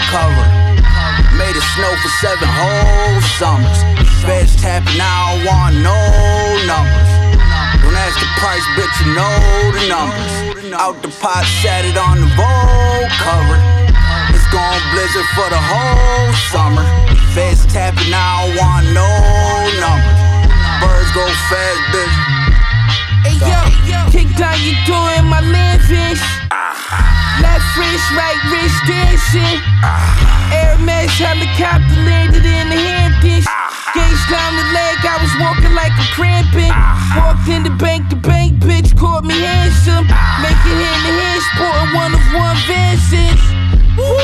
cover. Made it snow for 7 whole summers. Feds tapping, I don't want no numbers. Don't ask the price, bitch, you know the numbers. Out the pot, sat it on the Vogue cover. It's gon' blizzard for the whole summer. Feds tapping, I don't want no numbers. Birds go fast, bitch. Hey yo, kick down your door in my Landfish. Left wrist, right wrist dancing. Hermes helicopter landed in the Hamptons. Gauge down the leg, I was walking like a cramping. Walked in the bank, bitch called me handsome. Making hand to hand, sporting one of one Vances.